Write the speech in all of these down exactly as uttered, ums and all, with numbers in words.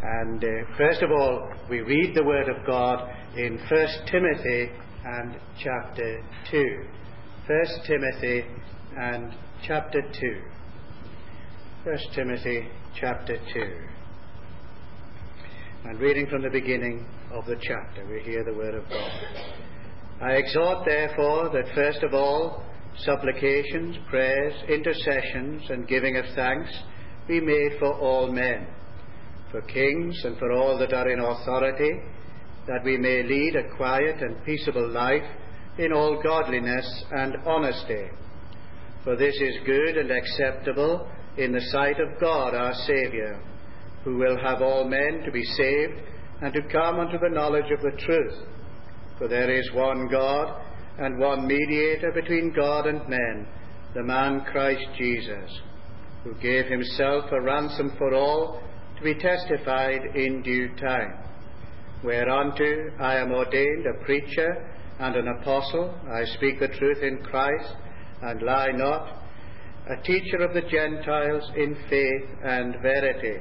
And uh, first of all, we read the Word of God in First Timothy and chapter two. First Timothy and chapter two. First Timothy chapter two. And reading from the beginning of the chapter, we hear the Word of God. I exhort, therefore, that first of all, supplications, prayers, intercessions, and giving of thanks be made for all men, for kings and for all that are in authority, that we may lead a quiet and peaceable life in all godliness and honesty. For this is good and acceptable in the sight of God our Saviour, who will have all men to be saved and to come unto the knowledge of the truth. For there is one God and one mediator between God and men, the man Christ Jesus, who gave himself a ransom for all, to be testified in due time. Whereunto I am ordained a preacher and an apostle, I speak the truth in Christ, and lie not, a teacher of the Gentiles in faith and verity.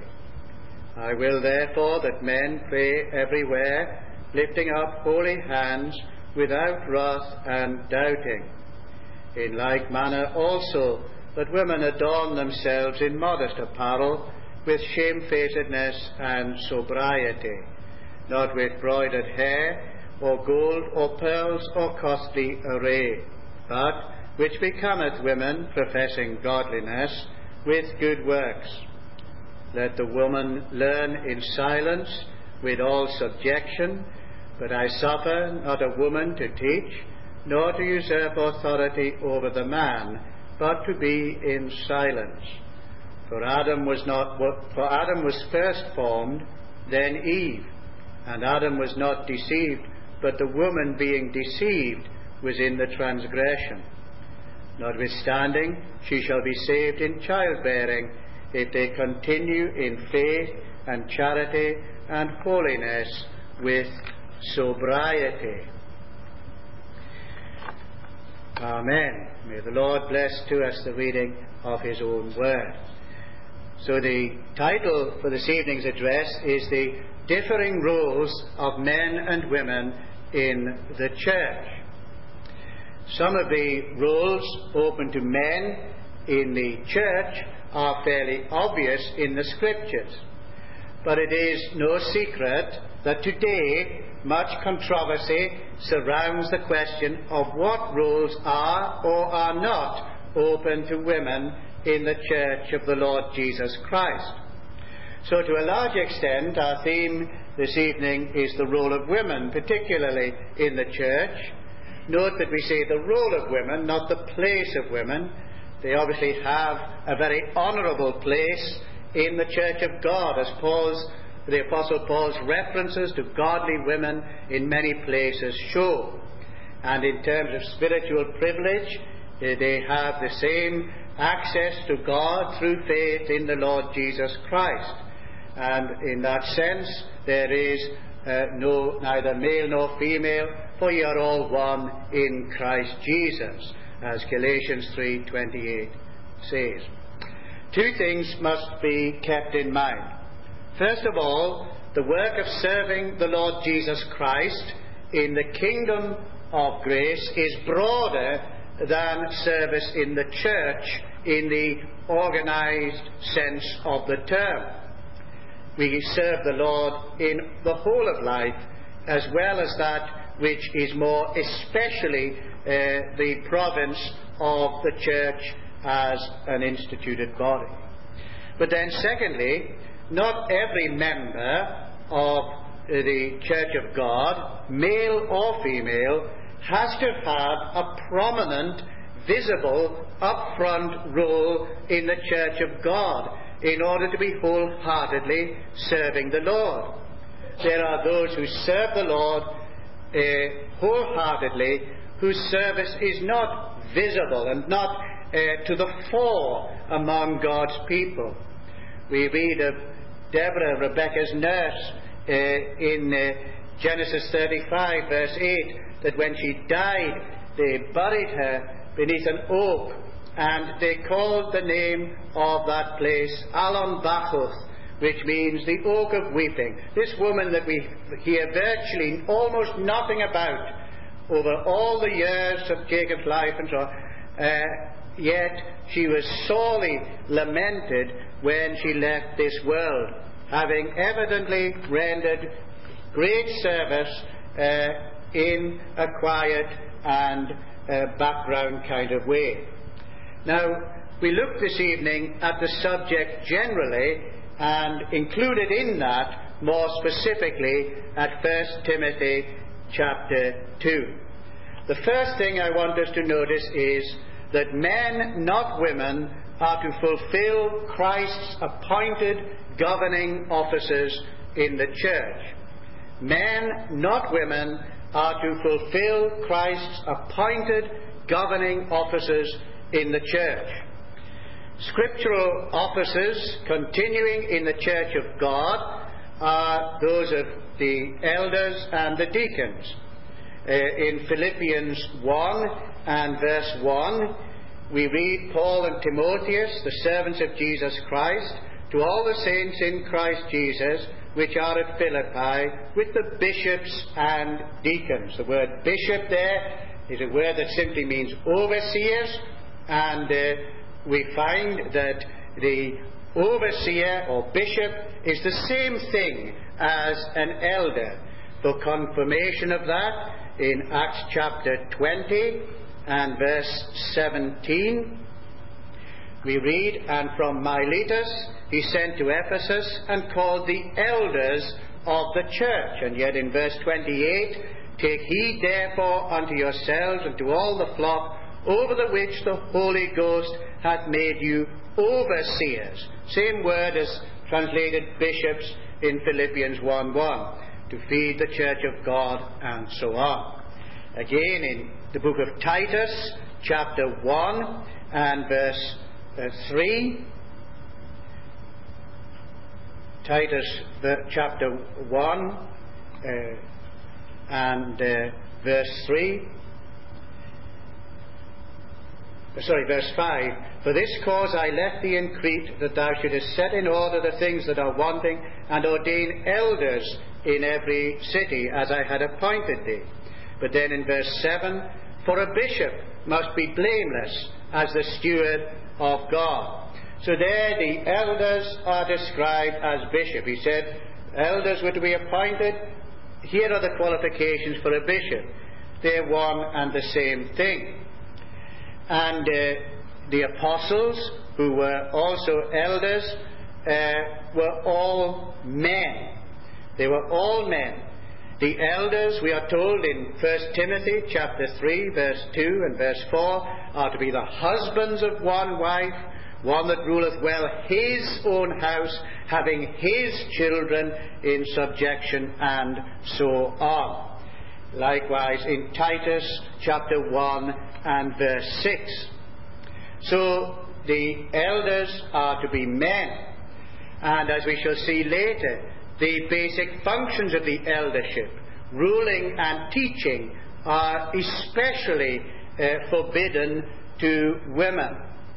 I will therefore that men pray everywhere, lifting up holy hands, without wrath and doubting. In like manner also that women adorn themselves in modest apparel, with shamefacedness and sobriety, not with broidered hair, or gold, or pearls, or costly array, but which becometh women professing godliness, with good works. Let the woman learn in silence, with all subjection, but I suffer not a woman to teach, nor to usurp authority over the man, but to be in silence. For Adam was not for Adam was first formed, then Eve, and Adam was not deceived, but the woman being deceived was in the transgression. Notwithstanding, she shall be saved in childbearing, if they continue in faith and charity and holiness with sobriety. Amen. May the Lord bless to us the reading of his own word. So the title for this evening's address is The Differing Roles of Men and Women in the Church. Some of the roles open to men in the church are fairly obvious in the Scriptures. But it is no secret that today much controversy surrounds the question of what roles are or are not open to women in the Church of the Lord Jesus Christ. So to a large extent, our theme this evening is the role of women, particularly in the church. Note that we say the role of women, not the place of women. They obviously have a very honourable place in the Church of God, as Paul's, the Apostle Paul's references to godly women in many places show. And in terms of spiritual privilege, they have the same access to God through faith in the Lord Jesus Christ. And in that sense, there is uh, no neither male nor female, for ye are all one in Christ Jesus, as Galatians three twenty-eight says. Two things must be kept in mind. First of all, the work of serving the Lord Jesus Christ in the kingdom of grace is broader than service in the church in the organized sense of the term. We serve the Lord in the whole of life, as well as that which is more especially uh, the province of the church as an instituted body. But then secondly, not every member of the Church of God, male or female, has to have a prominent, visible, upfront role in the Church of God in order to be wholeheartedly serving the Lord. There are those who serve the Lord uh, wholeheartedly, whose service is not visible and not uh, to the fore among God's people. We read of Deborah, Rebecca's nurse, uh, in uh, Genesis thirty-five, verse eight, that when she died, they buried her beneath an oak, and they called the name of that place Allon Bachuth, which means the oak of weeping. This woman that we hear virtually almost nothing about over all the years of Jacob's life and so on, uh, yet she was sorely lamented when she left this world, having evidently rendered great service uh, in a quiet and uh, background kind of way. Now, we look this evening at the subject generally, and included in that, more specifically, at First Timothy chapter two. The first thing I want us to notice is that men, not women, are to fulfill Christ's appointed governing offices in the church. Men, not women, are to fulfill Christ's appointed governing offices in the church. Scriptural offices continuing in the church of God are those of the elders and the deacons. Uh, in Philippians one and verse one, we read, Paul and Timotheus, the servants of Jesus Christ, to all the saints in Christ Jesus, which are at Philippi, with the bishops and deacons. The word bishop there is a word that simply means overseers, and uh, we find that the overseer or bishop is the same thing as an elder. For confirmation of that, in Acts chapter twenty and verse seventeen, we read, And from Miletus he sent to Ephesus and called the elders of the church. And yet in verse twenty-eight, Take heed therefore unto yourselves and to all the flock over the which the Holy Ghost hath made you overseers. Same word as translated bishops in Philippians one one, to feed the church of God, and so on. Again in the book of Titus, chapter one and verse uh, three. Titus uh, chapter one uh, and uh, verse three. Sorry, verse five. For this cause I left thee in Crete, that thou shouldest set in order the things that are wanting, and ordain elders in every city, as I had appointed thee. But then in verse seven, For a bishop must be blameless as the steward of God. So there the elders are described as bishop. He said elders were to be appointed. Here are the qualifications for a bishop. They're one and the same thing. And uh, the apostles, who were also elders, uh, were all men. They were all men. The elders, we are told in First Timothy chapter three, verse two and verse four, are to be the husbands of one wife, one that ruleth well his own house, having his children in subjection, and so on. Likewise in Titus chapter one and verse six. So the elders are to be men. And as we shall see later, the basic functions of the eldership, ruling and teaching, are especially uh, forbidden to women.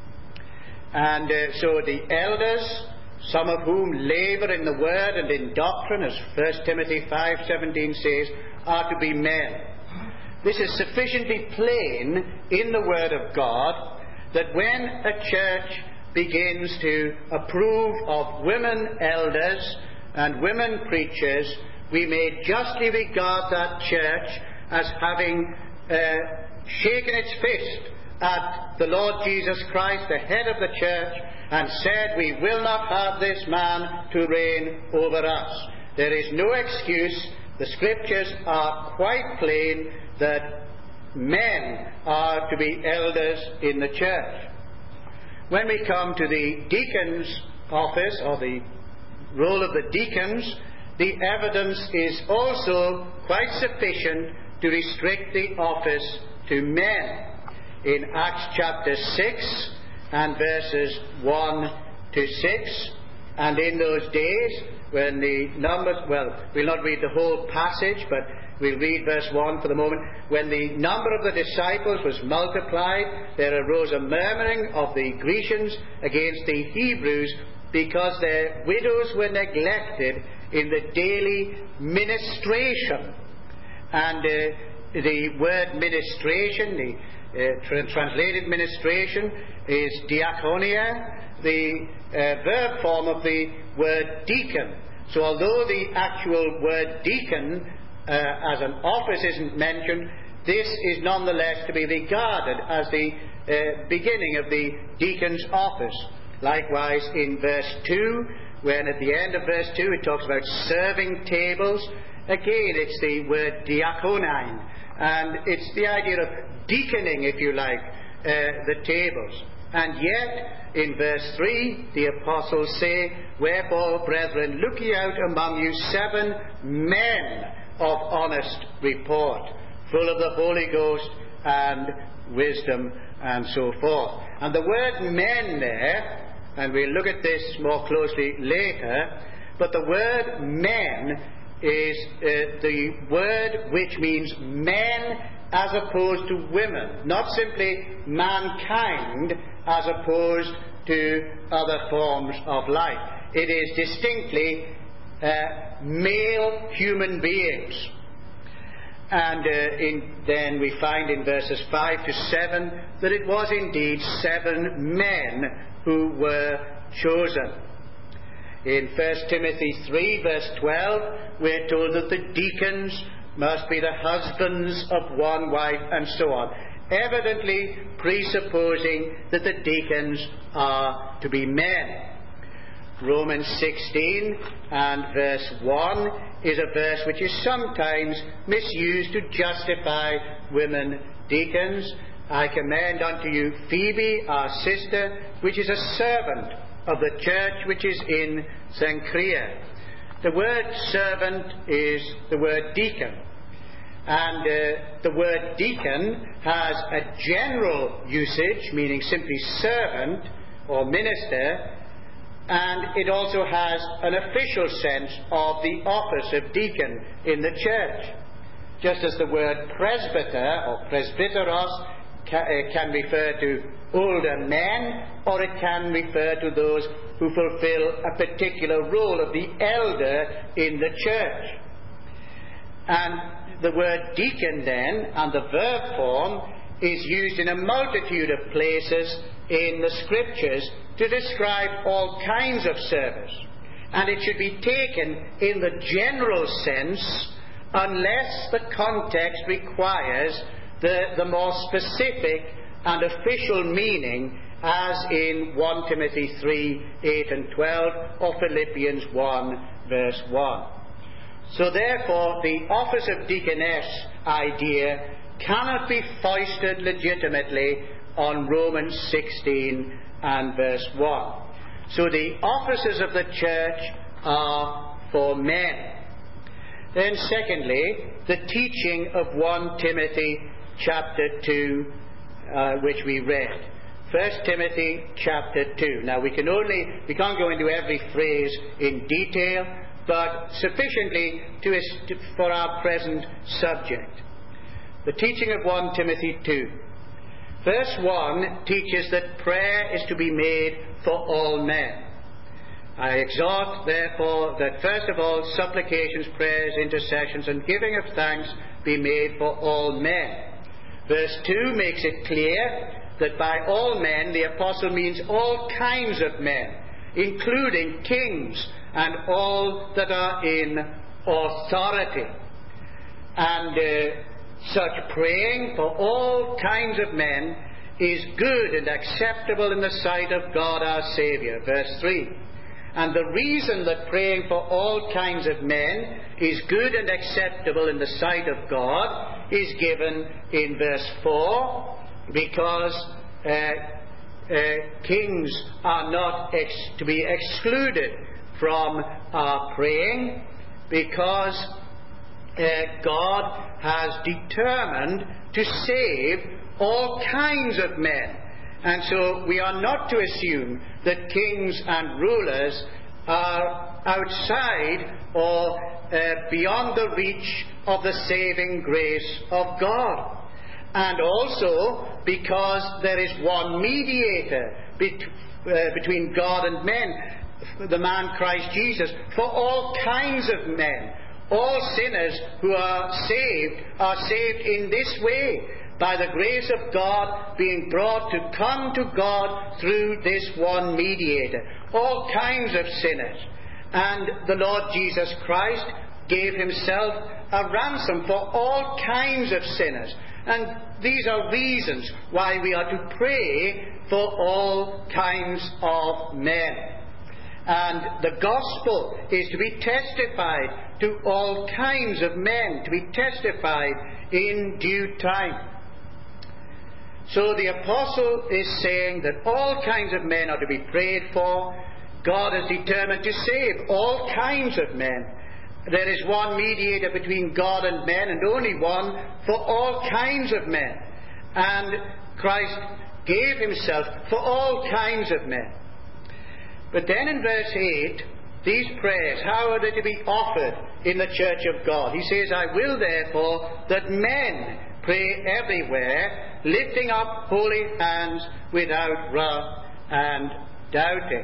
And uh, so the elders, some of whom labour in the word and in doctrine, as First Timothy five seventeen says, are to be men. This is sufficiently plain in the Word of God that when a church begins to approve of women elders and women preachers, we may justly regard that church as having uh, shaken its fist at the Lord Jesus Christ, the head of the church, and said, we will not have this man to reign over us. There is no excuse. The Scriptures are quite plain that men are to be elders in the church. When we come to the deacon's office, or the role of the deacons, the evidence is also quite sufficient to restrict the office to men. In Acts chapter six and verses one to six, and in those days when the numbers, well, we'll not read the whole passage, but we'll read verse one for the moment. When the number of the disciples was multiplied, there arose a murmuring of the Grecians against the Hebrews, because their widows were neglected in the daily ministration. And uh, the word ministration, the uh, tra- translated ministration, is diakonia, the uh, verb form of the word deacon. So although the actual word deacon uh, as an office isn't mentioned, this is nonetheless to be regarded as the uh, beginning of the deacon's office. Likewise in verse two, when at the end of verse two it talks about serving tables, again it's the word diakonine, and it's the idea of deaconing, if you like, uh, the tables. And yet, in verse three, the apostles say, "Wherefore, brethren, look ye out among you seven men of honest report, full of the Holy Ghost and wisdom," and so forth. And the word men there, and we'll look at this more closely later, but the word men is uh, the word which means men as opposed to women, not simply mankind as opposed to other forms of life. It is distinctly uh, male human beings. And uh, in, then we find in verses five to seven that it was indeed seven men who were chosen. In First Timothy three, verse twelve, we're told that the deacons must be the husbands of one wife, and so on, evidently presupposing that the deacons are to be men. Romans sixteen and verse one is a verse which is sometimes misused to justify women deacons. "I commend unto you Phoebe, our sister, which is a servant of the church which is in Cenchrea." The word servant is the word deacon. And uh, the word deacon has a general usage, meaning simply servant or minister, and it also has an official sense of the office of deacon in the church. Just as the word presbyter or presbyteros ca- uh, can refer to older men, or it can refer to those who fulfill a particular role of the elder in the church. And the word deacon then, and the verb form, is used in a multitude of places in the Scriptures to describe all kinds of service. And it should be taken in the general sense unless the context requires the, the more specific and official meaning, as in First Timothy three, eight and twelve, or Philippians one, verse one. So therefore, the office of deaconess idea cannot be foisted legitimately on Romans sixteen and verse one. So the offices of the church are for men. Then secondly, the teaching of First Timothy chapter two, uh, which we read. First Timothy chapter two. Now we can only, we can't go into every phrase in detail, but sufficiently to, for our present subject. The teaching of First Timothy two. Verse one teaches that prayer is to be made for all men. I exhort, therefore, that first of all supplications, prayers, intercessions, and giving of thanks be made for all men. Verse two makes it clear that by all men the apostle means all kinds of men, including kings and all that are in authority. And uh, such praying for all kinds of men is good and acceptable in the sight of God our Saviour. Verse three. And the reason that praying for all kinds of men is good and acceptable in the sight of God is given in verse four, because uh, uh, kings are not ex- to be excluded from our praying, because uh, God has determined to save all kinds of men. And so we are not to assume that kings and rulers are outside or uh, beyond the reach of the saving grace of God. And also because there is one mediator bet- uh, between God and men, the man Christ Jesus, for all kinds of men. All sinners who are saved are saved in this way, by the grace of God being brought to come to God through this one mediator. All kinds of sinners. And the Lord Jesus Christ gave himself a ransom for all kinds of sinners. And these are reasons why we are to pray for all kinds of men. And the gospel is to be testified to all kinds of men, to be testified in due time. So the apostle is saying that all kinds of men are to be prayed for. God is determined to save all kinds of men. There is one mediator between God and men, and only one for all kinds of men. And Christ gave himself for all kinds of men. But then in verse eight, these prayers, how are they to be offered in the church of God? He says, I will therefore that men pray everywhere, lifting up holy hands without wrath and doubting.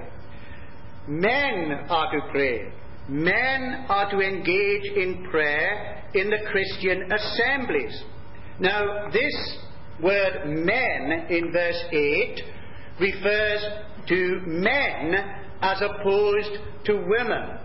Men are to pray. Men are to engage in prayer in the Christian assemblies. Now, this word men in verse eight refers to men as opposed to women.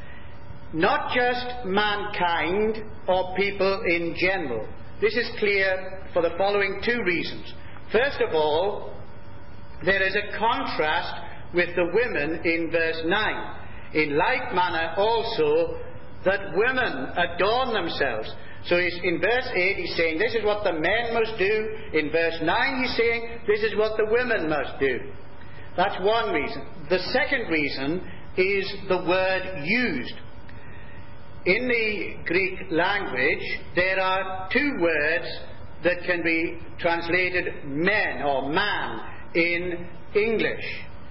Not just mankind or people in general. This is clear for the following two reasons. First of all, there is a contrast with the women in verse nine. In like manner also that women adorn themselves. So he's, in verse eight he's saying this is what the men must do. In verse nine he's saying this is what the women must do. That's one reason. The second reason is the word used. In the Greek language, there are two words that can be translated men or man in English.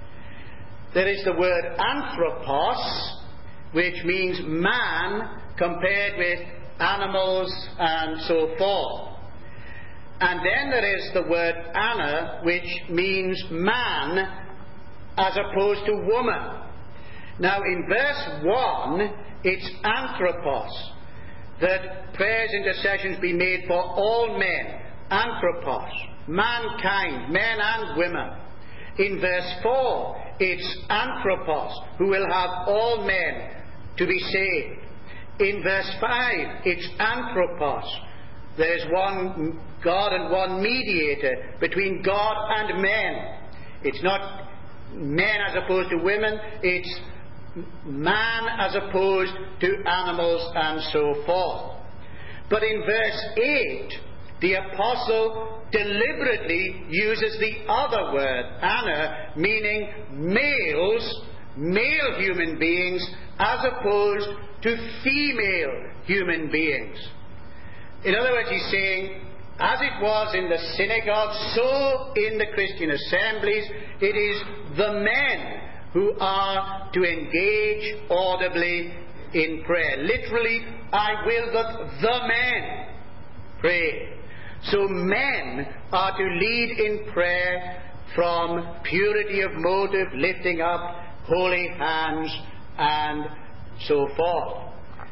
There is the word anthropos, which means man compared with animals and so forth. And then there is the word ana, which means man as opposed to woman. Now in verse one, it's anthropos, that prayers, intercessions be made for all men. Anthropos, mankind, men and women. In verse four, it's anthropos, who will have all men to be saved. In verse five, it's anthropos. There is one God and one mediator between God and men. It's not men as opposed to women, it's man as opposed to animals and so forth. But in verse eight, the apostle deliberately uses the other word, ana, meaning males, male human beings, as opposed to female human beings. In other words, he's saying, as it was in the synagogue, so in the Christian assemblies, it is the men who are to engage audibly in prayer. Literally, I will that the men pray. So men are to lead in prayer from purity of motive, lifting up holy hands, and so forth.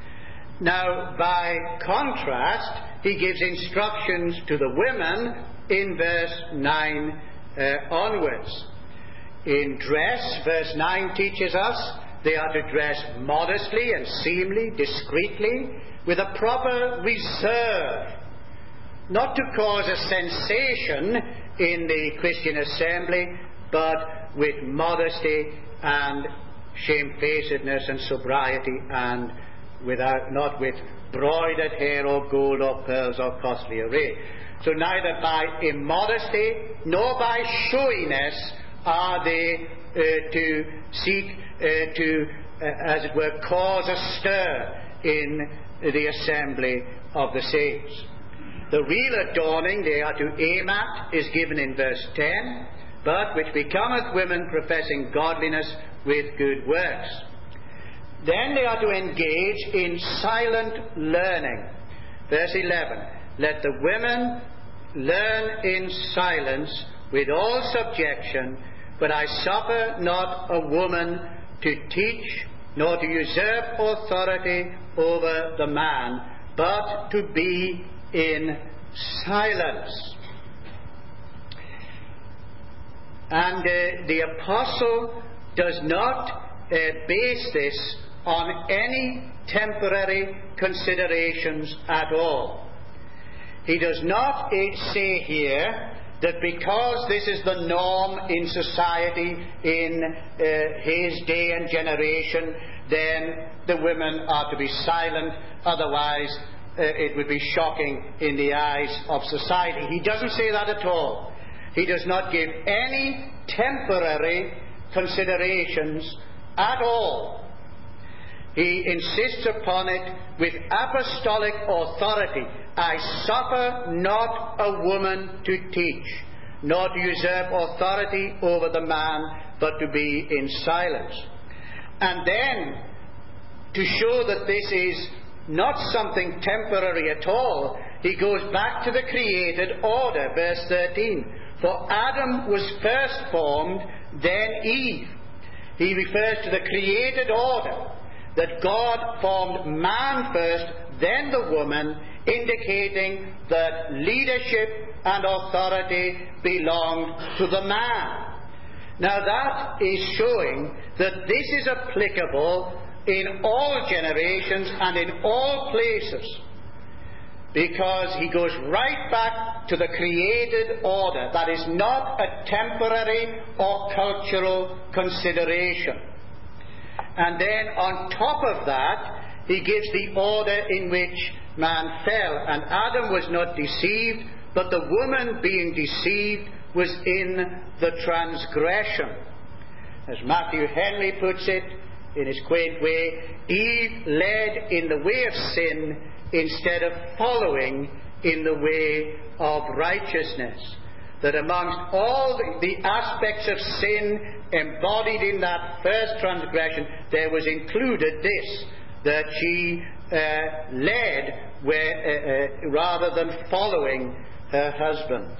Now, by contrast, he gives instructions to the women in verse nine uh, onwards. In dress, verse nine teaches us they are to dress modestly and seemly, discreetly, with a proper reserve, not to cause a sensation in the Christian assembly, but with modesty and shamefacedness and sobriety, and without, not with broidered hair or gold or pearls or costly array. So neither by immodesty nor by showiness are they uh, to seek uh, to, uh, as it were, cause a stir in the assembly of the saints. The real adorning they are to aim at is given in verse ten, but which becometh women professing godliness with good works. Then they are to engage in silent learning. Verse eleven, let the women learn in silence with all subjection, but I suffer not a woman to teach, nor to usurp authority over the man, but to be in silence. And uh, the apostle does not uh, base this on any temporary considerations at all. He does not uh, say here that because this is the norm in society in uh, his day and generation, then the women are to be silent, otherwise uh, it would be shocking in the eyes of society. He doesn't say that at all. He does not give any temporary considerations at all. He insists upon it with apostolic authority. I suffer not a woman to teach, nor to usurp authority over the man, but to be in silence. And then, to show that this is not something temporary at all, he goes back to the created order, verse thirteen. For Adam was first formed, then Eve. He refers to the created order, that God formed man first, then the woman, indicating that leadership and authority belonged to the man. Now that is showing that this is applicable in all generations and in all places, because he goes right back to the created order. That is not a temporary or cultural consideration. And then on top of that, he gives the order in which man fell. And Adam was not deceived, but the woman being deceived was in the transgression. As Matthew Henry puts it in his quaint way, Eve led in the way of sin instead of following in the way of righteousness. That amongst all the, the aspects of sin embodied in that first transgression, there was included this, that she uh, led where, uh, uh, rather than following her husband.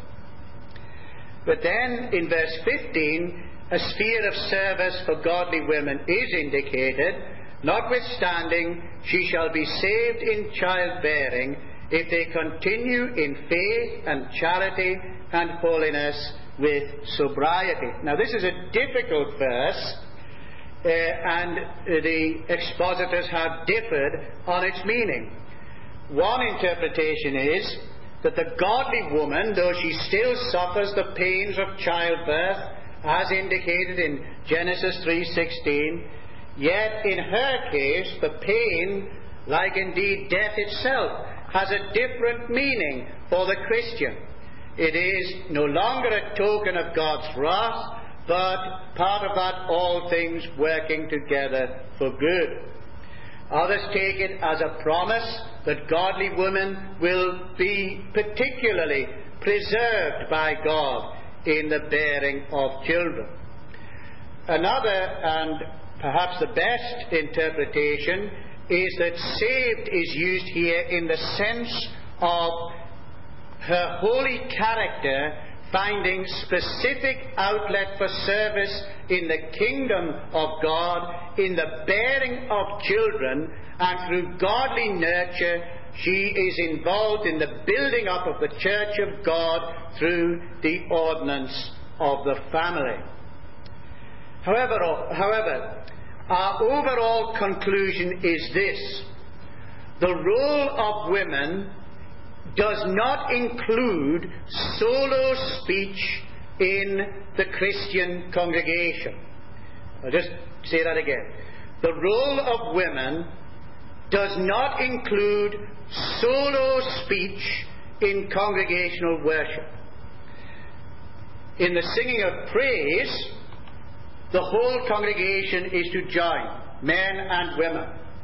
But then in verse fifteen, a sphere of service for godly women is indicated. Notwithstanding, she shall be saved in childbearing if they continue in faith and charity and holiness with sobriety. Now this is a difficult verse, uh, and uh, the expositors have differed on its meaning. One interpretation is that the godly woman, though she still suffers the pains of childbirth, as indicated in Genesis three sixteen, yet in her case the pain, like indeed death itself, has a different meaning for the Christian. It is no longer a token of God's wrath, but part of that all things working together for good. Others take it as a promise that godly women will be particularly preserved by God in the bearing of children. Another, and perhaps the best interpretation, is that saved is used here in the sense of her holy character finding specific outlet for service in the kingdom of God, in the bearing of children, and through godly nurture she is involved in the building up of the church of God through the ordinance of the family. However, however, our overall conclusion is this: the role of women does not include solo speech in the Christian congregation. I'll just say that again. The role of women does not include solo speech in congregational worship. In the singing of praise, the whole congregation is to join, men and women.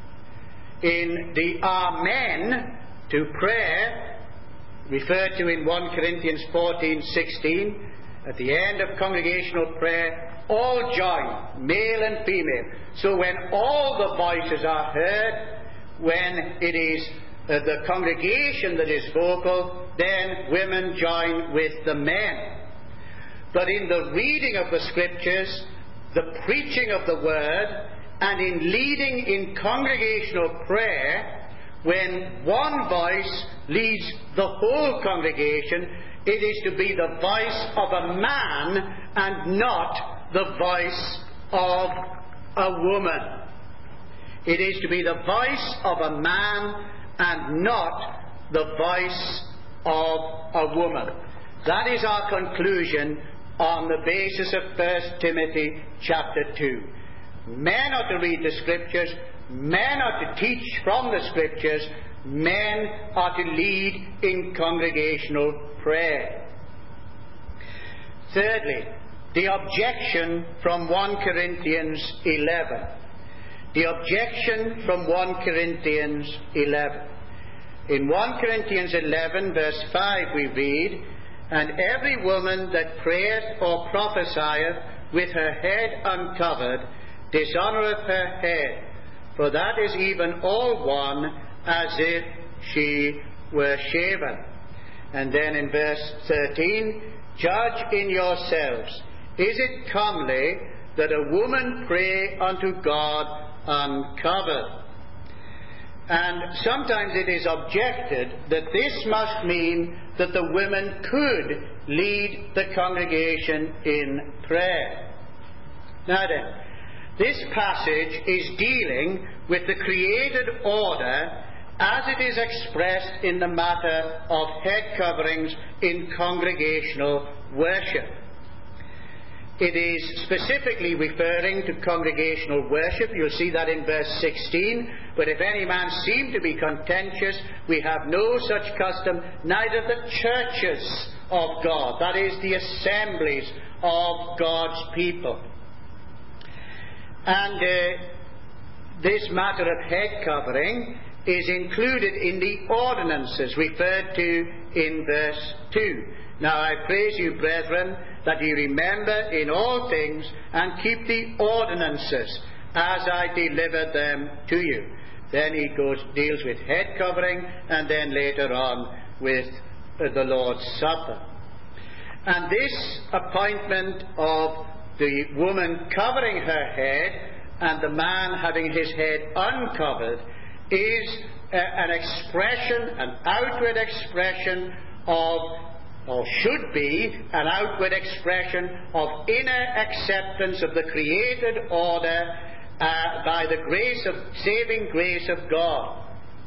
In the Amen to prayer, referred to in First Corinthians fourteen sixteen, at the end of congregational prayer, all join, male and female. So when all the voices are heard, when it is uh, the congregation that is vocal, then women join with the men. But in the reading of the Scriptures, the preaching of the Word and in leading in congregational prayer, when one voice leads the whole congregation, it is to be the voice of a man and not the voice of a woman. It is to be the voice of a man and not the voice of a woman. That is our conclusion on the basis of First Timothy chapter two. Men are to read the Scriptures, men are to teach from the Scriptures, men are to lead in congregational prayer. Thirdly, the objection from First Corinthians eleven. The objection from First Corinthians eleven. In First Corinthians eleven, verse five, we read, "And every woman that prayeth or prophesieth with her head uncovered dishonoureth her head, for that is even all one as if she were shaven." And then in verse thirteen, "Judge in yourselves, is it comely that a woman pray unto God uncovered?" And sometimes it is objected that this must mean that the women could lead the congregation in prayer. Now then, this passage is dealing with the created order as it is expressed in the matter of head coverings in congregational worship. It is specifically referring to congregational worship. You'll see that in verse sixteen. "But if any man seem to be contentious, we have no such custom, neither the churches of God," that is, the assemblies of God's people. And uh, this matter of head covering is included in the ordinances referred to in verse two. "Now I praise you, brethren, that ye remember in all things and keep the ordinances as I delivered them to you." Then he goes, deals with head covering, and then later on with uh, the Lord's Supper. And this appointment of the woman covering her head and the man having his head uncovered is uh, an expression, an outward expression of, or should be an outward expression of inner acceptance of the created order uh, by the grace of, saving grace of God.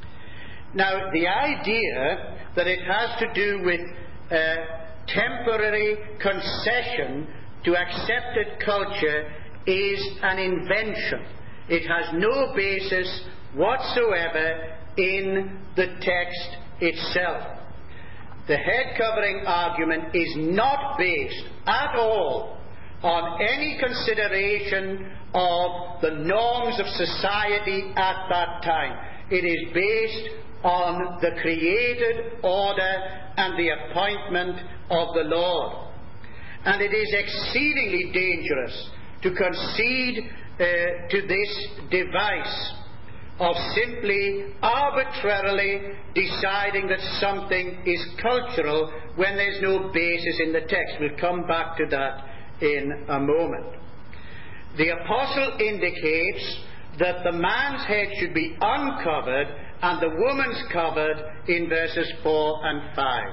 Now, the idea that it has to do with uh, temporary concession to accepted culture is an invention. It has no basis whatsoever in the text itself. The head covering argument is not based at all on any consideration of the norms of society at that time. It is based on the created order and the appointment of the Lord. And it is exceedingly dangerous to concede uh, to this device of simply arbitrarily deciding that something is cultural when there's no basis in the text. We'll come back to that in a moment. The apostle indicates that the man's head should be uncovered and the woman's covered in verses four and five,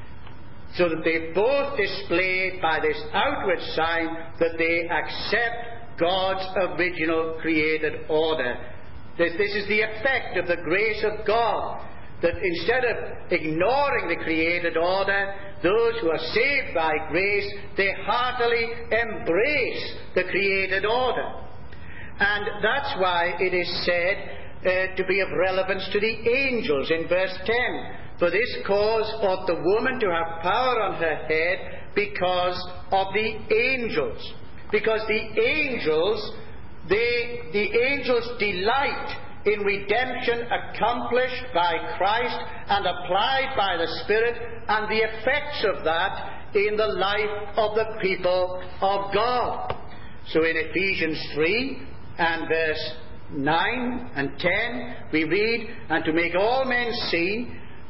so that they both display by this outward sign that they accept God's original created order. That this is the effect of the grace of God, that instead of ignoring the created order, those who are saved by grace, they heartily embrace the created order. And that's why it is said uh, to be of relevance to the angels in verse ten. "For this cause ought the woman to have power on her head because of the angels." Because the angels, they, the angels delight in redemption accomplished by Christ and applied by the Spirit, and the effects of that in the life of the people of God. So in Ephesians three and verse nine and ten, we read, "And to make all men see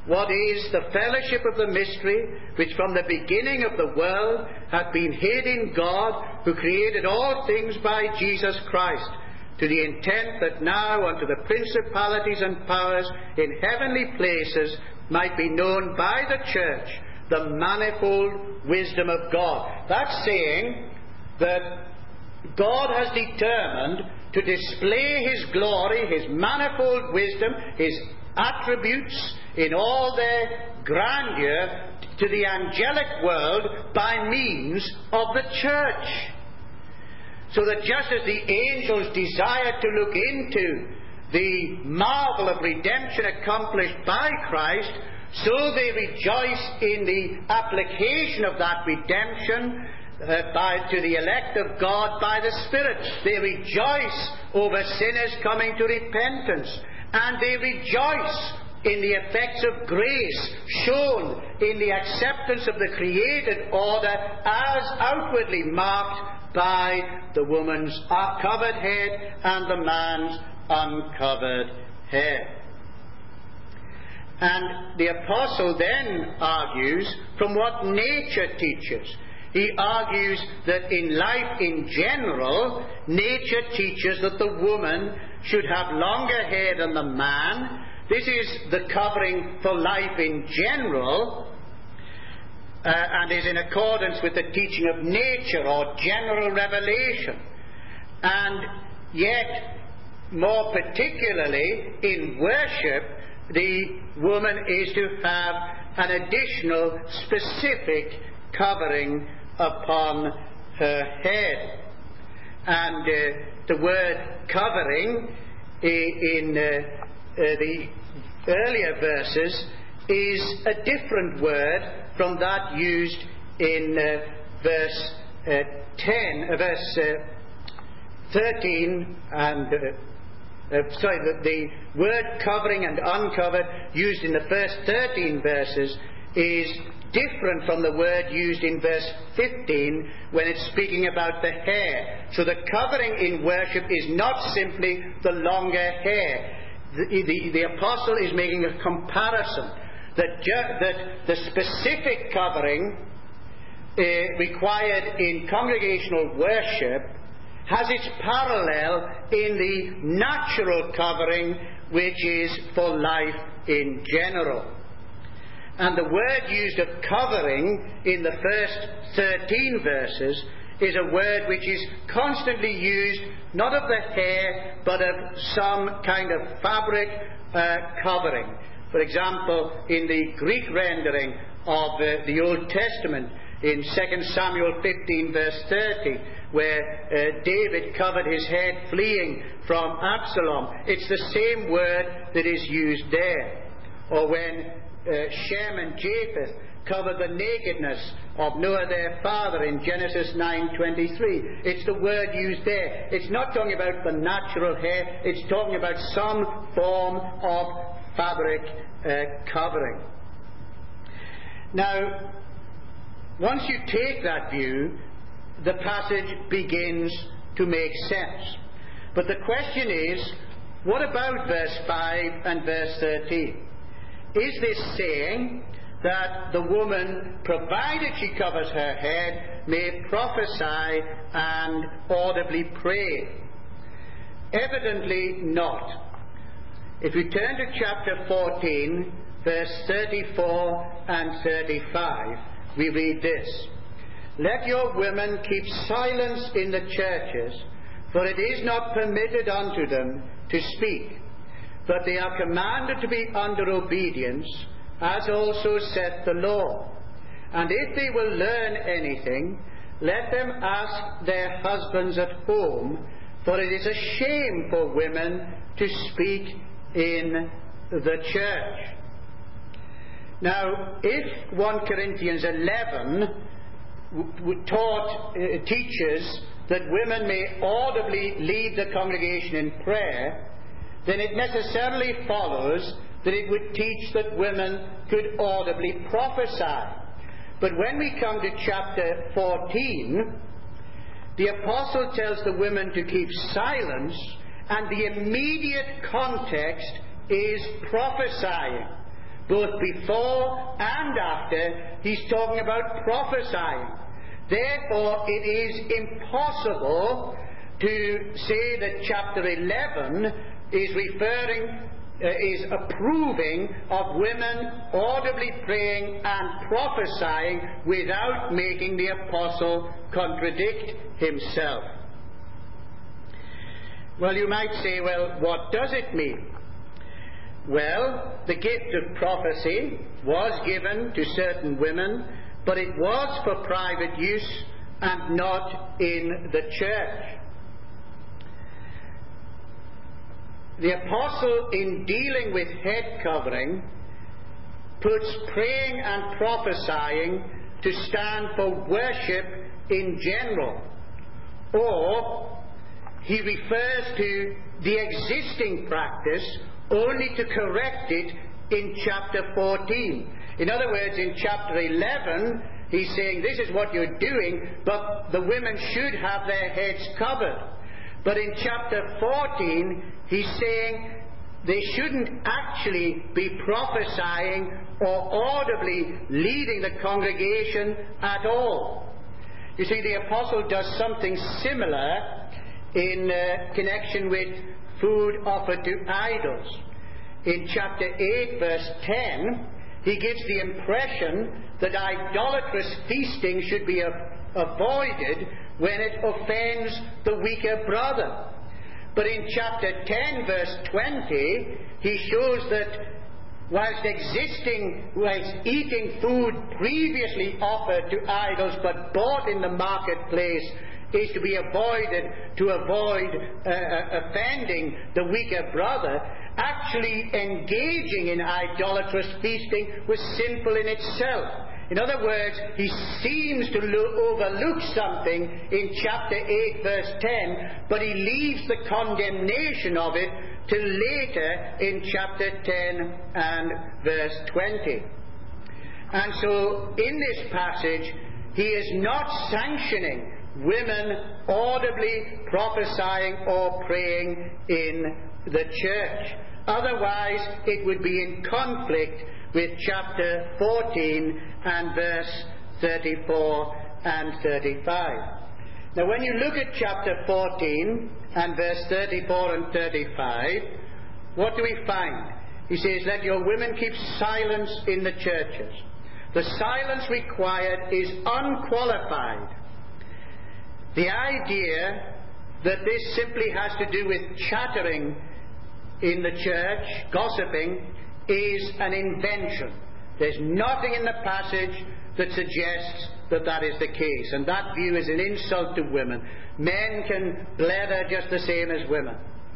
what is the fellowship of the mystery, which from the beginning of the world hath been hid in God, who created all things by Jesus Christ, to the intent that now unto the principalities and powers in heavenly places might be known by the church the manifold wisdom of God. That's saying that God has determined to display His glory, His manifold wisdom, His attributes in all their grandeur to the angelic world by means of the church. So that just as the angels desired to look into the marvel of redemption accomplished by Christ, so they rejoice in the application of that redemption uh, by, to the elect of God by the Spirit. They rejoice over sinners coming to repentance, and they rejoice in the effects of grace shown in the acceptance of the created order as outwardly marked by the woman's covered head and the man's uncovered head. And the apostle then argues from what nature teaches. He argues that in life in general, nature teaches that the woman should have longer hair than the man. This is the covering for life in general, uh, and is in accordance with the teaching of nature or general revelation. And yet, more particularly in worship, the woman is to have an additional specific covering upon her head. And uh, the word covering in uh, uh, the earlier verses is a different word from that used in uh, verse uh, ten, uh, verse uh, thirteen, and uh, uh, sorry, the, the word covering and uncovered used in the first thirteen verses is different from the word used in verse fifteen when it's speaking about the hair. So the covering in worship is not simply the longer hair. The, the, the apostle is making a comparison that, ju- that the specific covering uh, required in congregational worship has its parallel in the natural covering, which is for life in general. And the word used of covering in the first thirteen verses is a word which is constantly used, not of the hair, but of some kind of fabric uh, covering. For example, in the Greek rendering of uh, the Old Testament, in Second Samuel fifteen verse thirty, where uh, David covered his head fleeing from Absalom, it's the same word that is used there. Or when uh, Shem and Japheth covered the nakedness of Noah their father in Genesis nine twenty-three. It's the word used there. It's not talking about the natural hair, it's talking about some form of fabric uh, covering. Now, once you take that view, the passage begins to make sense. But the question is, what about verse five and verse thirteen? Is this saying that the woman, provided she covers her head, may prophesy and audibly pray? Evidently not. If we turn to chapter fourteen, verse thirty-four and thirty-five, we read this: "Let your women keep silence in the churches, for it is not permitted unto them to speak, but they are commanded to be under obedience, as also saith the law. And if they will learn anything, let them ask their husbands at home, for it is a shame for women to speak in the church." Now, if First Corinthians eleven w- w- taught, uh, teaches that women may audibly lead the congregation in prayer, then it necessarily follows that it would teach that women could audibly prophesy. But when we come to chapter fourteen, the apostle tells the women to keep silence, and the immediate context is prophesying. both before and after, he's talking about prophesying. Therefore, it is impossible to say that chapter eleven is referring, uh, is approving of women audibly praying and prophesying without making the apostle contradict himself. Well, you might say, well, what does it mean? Well, the gift of prophecy was given to certain women, but it was for private use and not in the church. The apostle, in dealing with head covering, puts praying and prophesying to stand for worship in general, or he refers to the existing practice only to correct it in chapter fourteen. In other words, in chapter eleven, he's saying this is what you're doing, but the women should have their heads covered. But in chapter fourteen, he's saying they shouldn't actually be prophesying or audibly leading the congregation at all. You see, the apostle does something similar in uh, connection with food offered to idols. In chapter eight, verse ten, he gives the impression that idolatrous feasting should be a- avoided when it offends the weaker brother. But in chapter ten, verse twenty, he shows that whilst existing, whilst eating food previously offered to idols but bought in the marketplace is to be avoided to avoid uh, offending the weaker brother, actually engaging in idolatrous feasting was sinful in itself. In other words, he seems to lo- overlook something in chapter eight, verse ten, but he leaves the condemnation of it till later in chapter ten and verse twenty. And so, in this passage, he is not sanctioning women audibly prophesying or praying in the church. Otherwise, it would be in conflict with chapter fourteen and verse thirty-four and thirty-five. Now, when you look at chapter fourteen and verse thirty-four and thirty-five, what do we find? He says, let your women keep silence in the churches. The silence required is unqualified. The idea that this simply has to do with chattering in the church, gossiping, is an invention. There's nothing in the passage that suggests that that is the case, and that view is an insult to women. Men can blether just the same as women.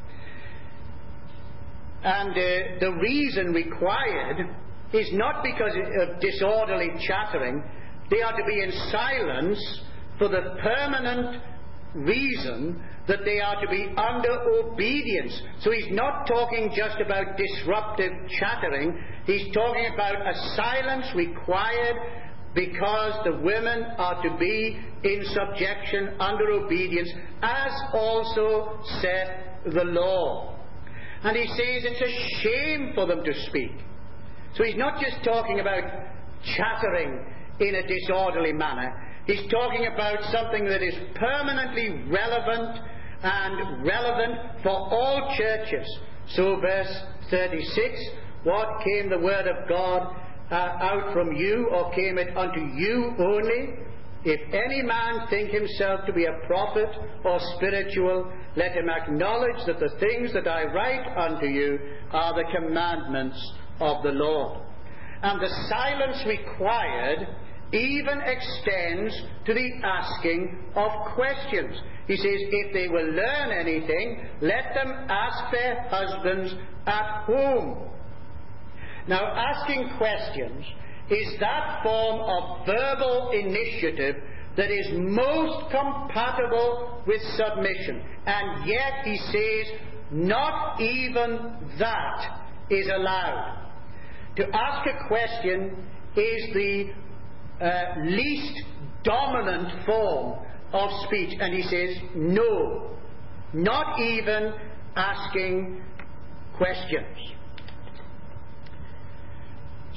And uh, the reason required is not because of disorderly chattering. They are to be in silence for the permanent reason that they are to be under obedience. So he's not talking just about disruptive chattering. He's talking about a silence required because the women are to be in subjection, under obedience, as also saith the law. And he says it's a shame for them to speak. So he's not just talking about chattering in a disorderly manner. He's talking about something that is permanently relevant and relevant for all churches. So verse thirty-six, what came the word of God uh, out from you, or came it unto you only? If any man think himself to be a prophet or spiritual, let him acknowledge that the things that I write unto you are the commandments of the Lord. And the silence required even extends to the asking of questions. He says, if they will learn anything, let them ask their husbands at home. Now, asking questions is that form of verbal initiative that is most compatible with submission. And yet, he says, not even that is allowed. To ask a question is the uh, least dominant form of speech. And he says, no, not even asking questions.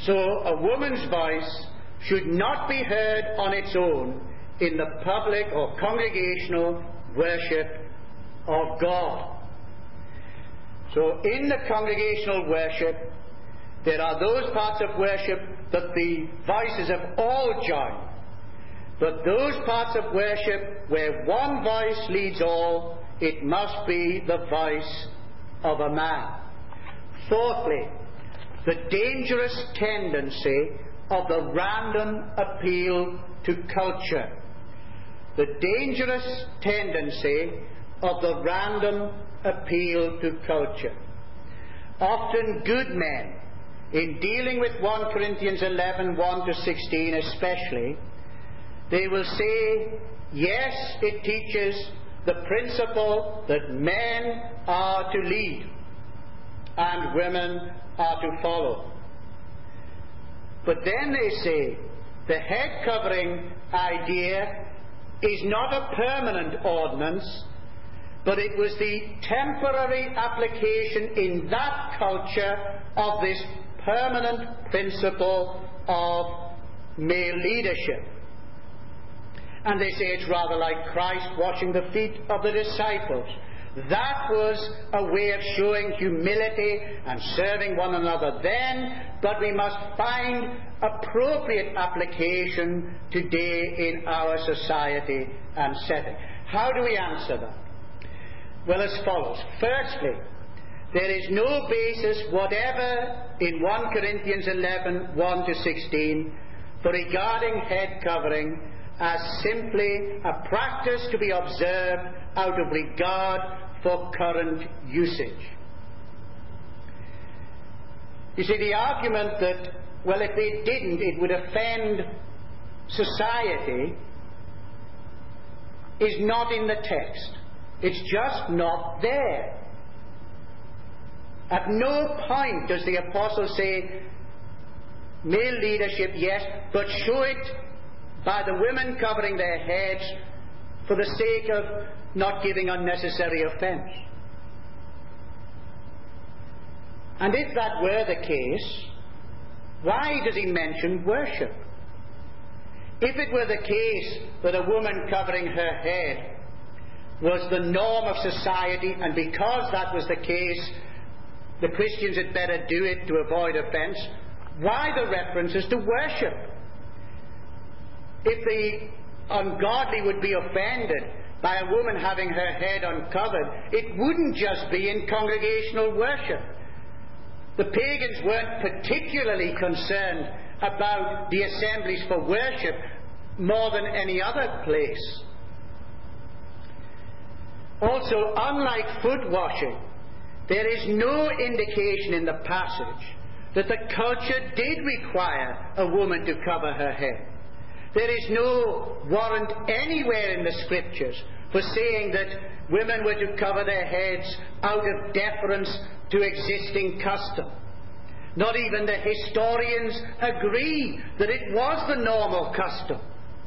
So a woman's voice should not be heard on its own in the public or congregational worship of God. So in the congregational worship, there are those parts of worship that the voices of all join. But those parts of worship where one voice leads all, it must be the voice of a man. Fourthly, the dangerous tendency of the random appeal to culture. The dangerous tendency of the random appeal to culture. Often good men, in dealing with First Corinthians eleven, one to sixteen especially, they will say, yes, it teaches the principle that men are to lead and women are to follow. But then they say the head covering idea is not a permanent ordinance, but it was the temporary application in that culture of this permanent principle of male leadership. And they say it's rather like Christ washing the feet of the disciples. That was a way of showing humility and serving one another then, but we must find appropriate application today in our society and setting. How do we answer that? Well, as follows. Firstly, there is no basis whatever in First Corinthians eleven, one to sixteen for regarding head covering as simply a practice to be observed out of regard for current usage. You see, the argument that, well, if they didn't, it would offend society is not in the text. It's just not there. At no point does the apostle say, male leadership, yes, but show it by the women covering their heads for the sake of not giving unnecessary offence. And if that were the case, why does he mention worship? If it were the case that a woman covering her head was the norm of society, and because that was the case, the Christians had better do it to avoid offence, why the references to worship? If the ungodly would be offended by a woman having her head uncovered, it wouldn't just be in congregational worship. The pagans weren't particularly concerned about the assemblies for worship more than any other place. Also, unlike foot washing, there is no indication in the passage that the culture did require a woman to cover her head. There is no warrant anywhere in the Scriptures for saying that women were to cover their heads out of deference to existing custom. Not even the historians agree that it was the normal custom.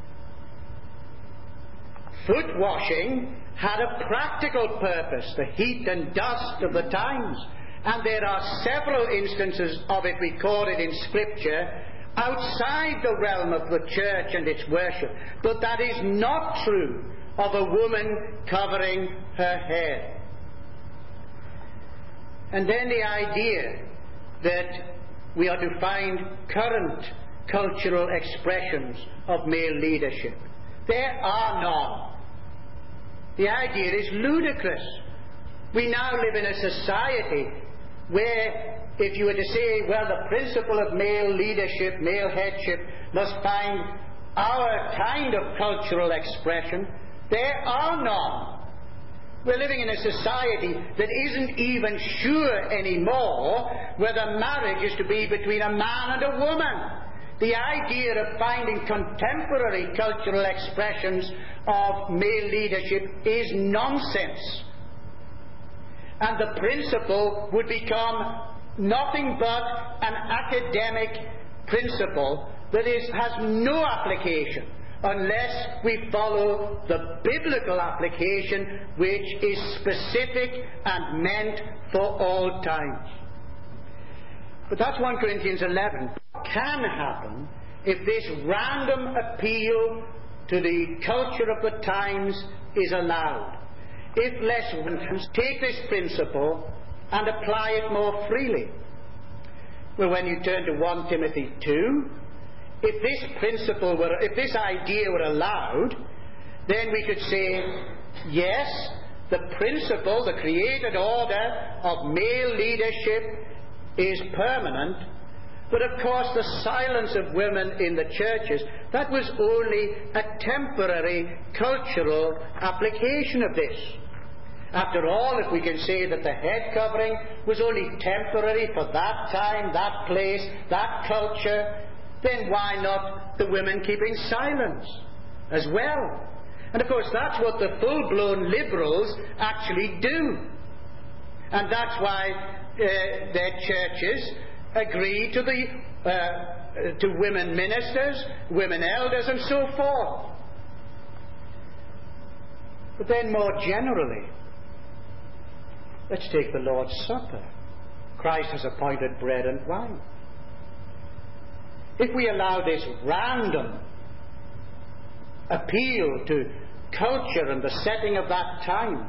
Foot washing had a practical purpose, the heat and dust of the times, and there are several instances of it recorded in Scripture outside the realm of the church and its worship. But that is not true of a woman covering her head. And then the idea that we are to find current cultural expressions of male leadership. There are none. The idea is ludicrous. We now live in a society where if you were to say, well, the principle of male leadership, male headship, must find our kind of cultural expression, there are none. We're living in a society that isn't even sure anymore whether marriage is to be between a man and a woman. The idea of finding contemporary cultural expressions of male leadership is nonsense. And the principle would become nothing but an academic principle that is, has no application unless we follow the biblical application, which is specific and meant for all times. But that's First Corinthians eleven. can happen if this random appeal to the culture of the times is allowed. If less women take this principle and apply it more freely. Well, when you turn to First Timothy two, if this principle were, if this idea were allowed, then we could say, yes, the principle, the created order of male leadership is permanent, but of course the silence of women in the churches, that was only a temporary cultural application of this. After all, if we can say that the head covering was only temporary for that time, that place, that culture, then why not the women keeping silence as well? And of course that's what the full-blown liberals actually do. And that's why uh, their churches agree to the uh, to women ministers, women elders, and so forth. But then more generally, let's take the Lord's Supper. Christ has appointed bread and wine. If we allow this random appeal to culture and the setting of that time,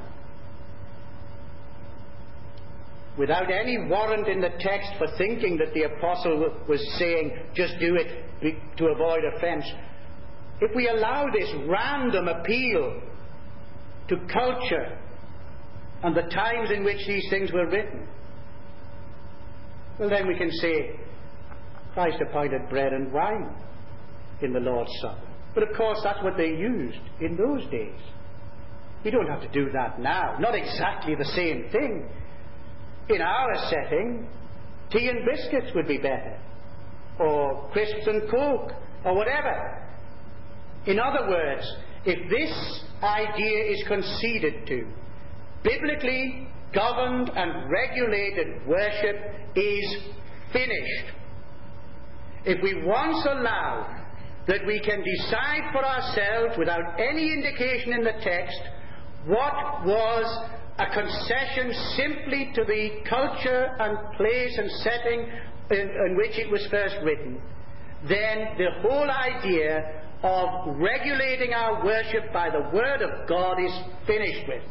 without any warrant in the text for thinking that the apostle was saying, just do it to avoid offense, if we allow this random appeal to culture and the times in which these things were written, well, then we can say Christ appointed bread and wine in the Lord's Supper. But of course that's what they used in those days. We don't have to do that now. Not exactly the same thing. In our setting, tea and biscuits would be better, or crisps and coke, or whatever. In other words, if this idea is conceded to, biblically governed and regulated worship is finished. If we once allow that we can decide for ourselves without any indication in the text what was a concession simply to the culture and place and setting in, in which it was first written, then the whole idea of regulating our worship by the Word of God is finished with.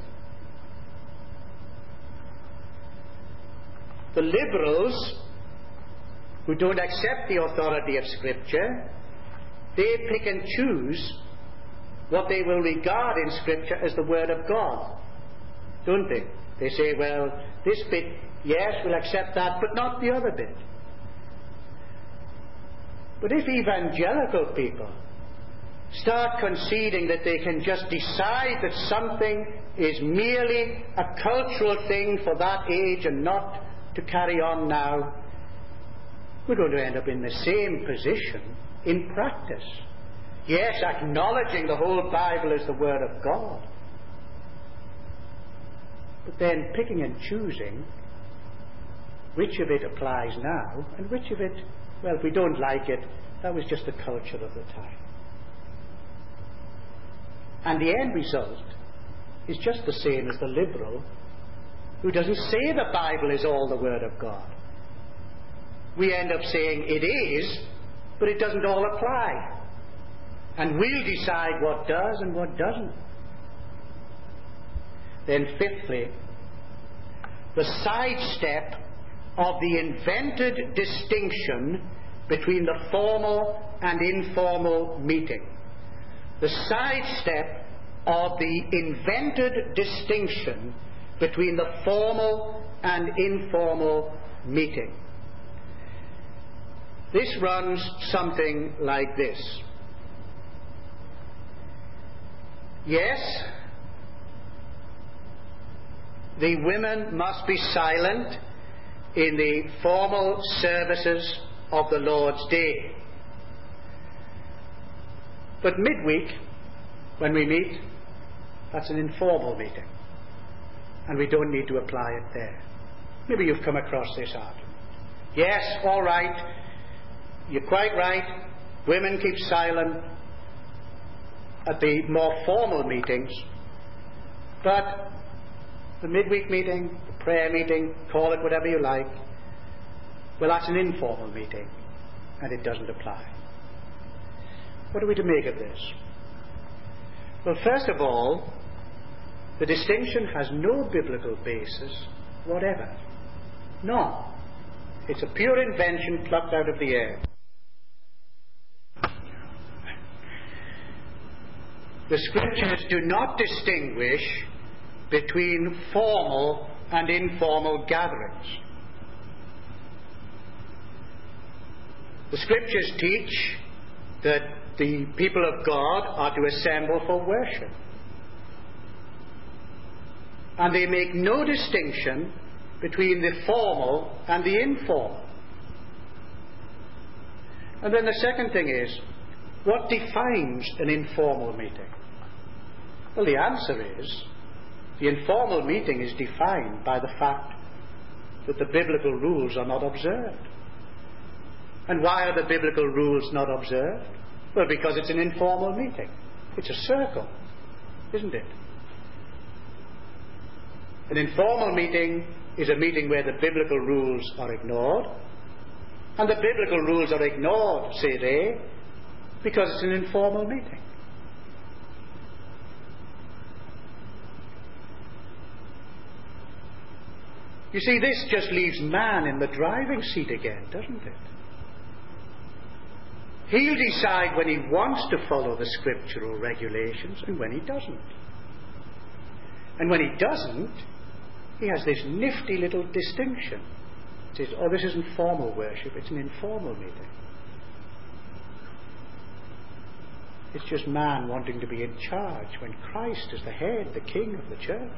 The liberals, who don't accept the authority of Scripture, they pick and choose what they will regard in Scripture as the Word of God, don't they? They say, well, this bit, yes, we'll accept that, but not the other bit. But if evangelical people start conceding that they can just decide that something is merely a cultural thing for that age and not to carry on now, we're going to end up in the same position in practice. Yes, acknowledging the whole Bible as the Word of God, but then picking and choosing which of it applies now and which of it, well, if we don't like it, that was just the culture of the time. And the end result is just the same as the liberal who doesn't say the Bible is all the Word of God. We end up saying it is, but it doesn't all apply. And we'll decide what does and what doesn't. Then fifthly, the sidestep of the invented distinction between the formal and informal meeting. The sidestep of the invented distinction between the formal and informal meeting. This runs something like this. Yes, the women must be silent in the formal services of the Lord's Day. But midweek, when we meet, that's an informal meeting, and we don't need to apply it there. Maybe you've come across this argument. Yes, all right, you're quite right, women keep silent at the more formal meetings, but the midweek meeting, the prayer meeting, call it whatever you like, well, that's an informal meeting, and it doesn't apply. What are we to make of this? Well, first of all, the distinction has no biblical basis whatever. None. It's a pure invention plucked out of the air. The Scriptures do not distinguish between formal and informal gatherings. The Scriptures teach that the people of God are to assemble for worship. And they make no distinction between the formal and the informal. And then the second thing is, what defines an informal meeting? Well, the answer is, the informal meeting is defined by the fact that the biblical rules are not observed. And why are the biblical rules not observed? Well, because it's an informal meeting. It's a circle, isn't it? An informal meeting is a meeting where the biblical rules are ignored. And the biblical rules are ignored, say they, because it's an informal meeting. You see, this just leaves man in the driving seat again, doesn't it? He'll decide when he wants to follow the scriptural regulations and when he doesn't. And when he doesn't, he has this nifty little distinction. He says, oh, this isn't formal worship, it's an informal meeting. It's just man wanting to be in charge when Christ is the head, the king of the church.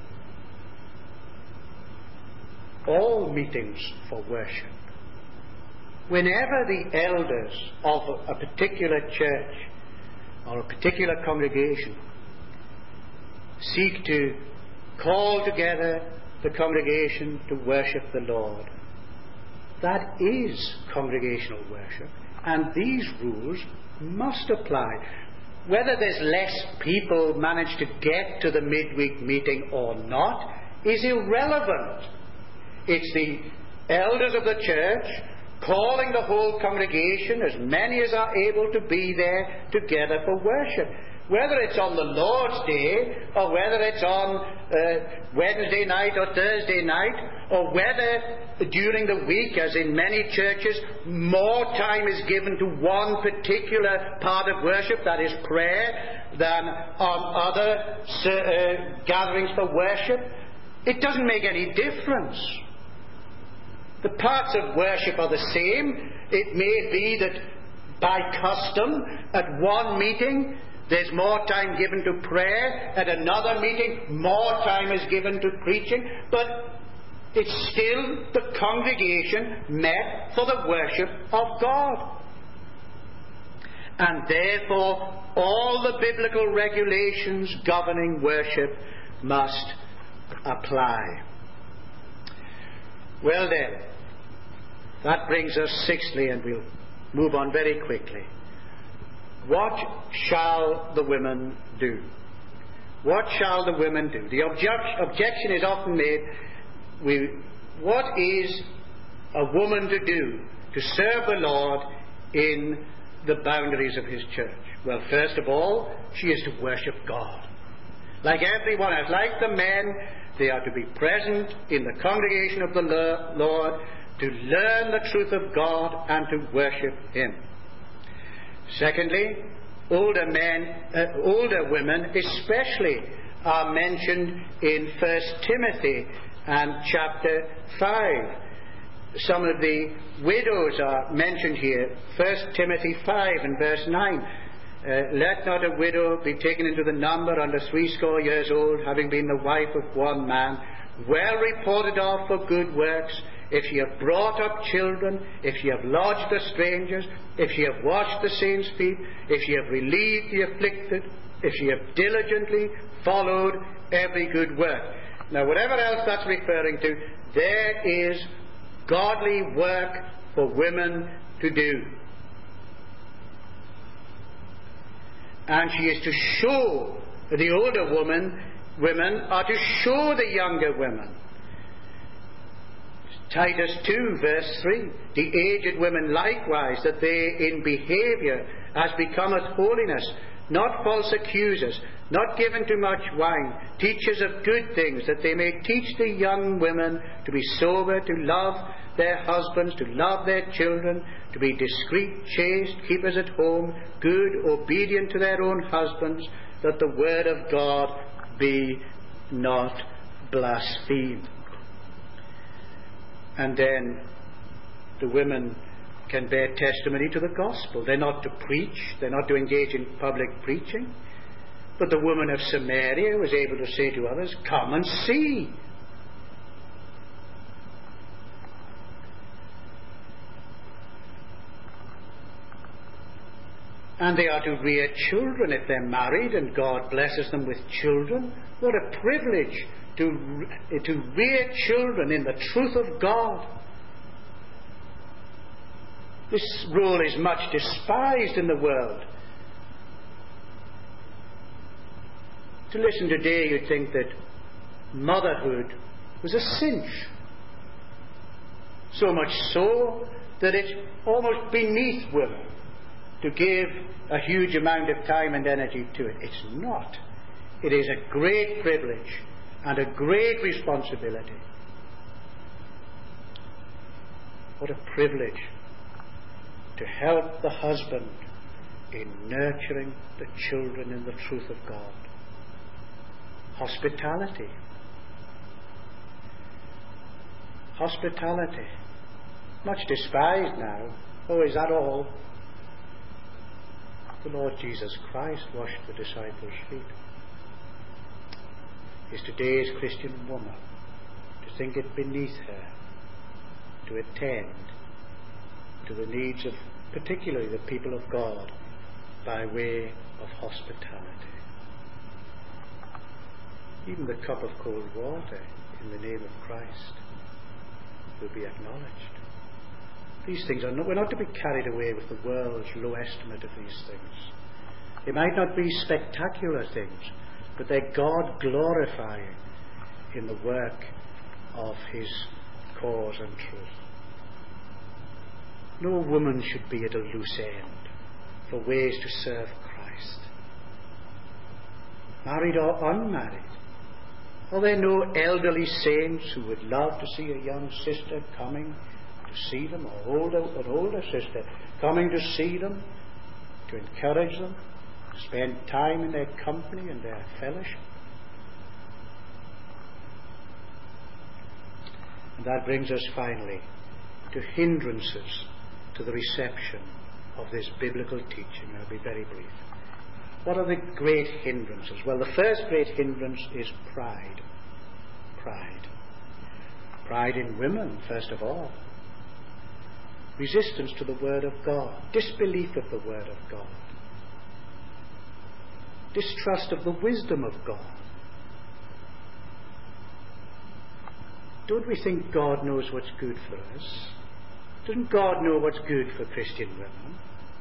All meetings for worship, whenever the elders of a particular church or a particular congregation seek to call together the congregation to worship the Lord, that is congregational worship, and these rules must apply. Whether there's less people manage to get to the midweek meeting or not is irrelevant. It's the elders of the church calling the whole congregation, as many as are able to be there, together for worship. Whether it's on the Lord's Day, or whether it's on uh, Wednesday night or Thursday night, or whether during the week, as in many churches, more time is given to one particular part of worship, that is prayer, than on other uh, gatherings for worship, it doesn't make any difference. The parts of worship are the same. It may be that by custom, at one meeting, there's more time given to prayer. At another meeting, more time is given to preaching. But it's still the congregation met for the worship of God. And therefore, all the biblical regulations governing worship must apply. Well then, that brings us sixthly, and we'll move on very quickly. What shall the women do? What shall the women do? The object, objection is often made, we, what is a woman to do to serve the Lord in the boundaries of His church? Well, first of all, she is to worship God. Like everyone else, like the men, they are to be present in the congregation of the Lord, to learn the truth of God and to worship Him. Secondly, older men, uh, older women especially are mentioned in First Timothy and chapter five. Some of the widows are mentioned here. First Timothy five and verse nine. Uh, Let not a widow be taken into the number under threescore years old, having been the wife of one man, well reported of for good works, if ye have brought up children, if ye have lodged the strangers, if ye have washed the saints' feet, if ye have relieved the afflicted, if ye have diligently followed every good work. Now, whatever else that's referring to, there is godly work for women to do. And she is to show, the older woman, women are to show the younger women, Titus two, verse three, the aged women likewise, that they in behaviour as becometh holiness, not false accusers, not given to much wine, teachers of good things, that they may teach the young women to be sober, to love their husbands, to love their children, to be discreet, chaste, keepers at home, good, obedient to their own husbands, that the word of God be not blasphemed. And then the women can bear testimony to the gospel. They're not to preach, they're not to engage in public preaching. But the woman of Samaria was able to say to others, come and see. And they are to rear children if they're married and God blesses them with children. What a privilege to, to rear children in the truth of God. This role is much despised in the world. To listen today, you'd think that motherhood was a cinch. So much so that it's almost beneath women to give a huge amount of time and energy to it. It's not. It is a great privilege and a great responsibility. What a privilege to help the husband in nurturing the children in the truth of God. Hospitality. Hospitality. Much despised now. Oh, is that all? The Lord Jesus Christ washed the disciples' feet. Is today's Christian woman to think it beneath her to attend to the needs of particularly the people of God by way of hospitality? Even the cup of cold water in the name of Christ will be acknowledged. These things are not, we're not to be carried away with the world's low estimate of these things. They might not be spectacular things, but they're God glorifying in the work of His cause and truth. No woman should be at a loose end for ways to serve Christ. Married or unmarried. Are there no elderly saints who would love to see a young sister coming to see them, or older, an older sister coming to see them, to encourage them, to spend time in their company and their fellowship? And that brings us finally to hindrances to the reception of this biblical teaching. I'll be very brief. What are the great hindrances? Well, the first great hindrance is pride. Pride. Pride in women, first of all. Resistance to the Word of God. Disbelief of the Word of God. Distrust of the wisdom of God. Don't we think God knows what's good for us? Doesn't God know what's good for Christian women?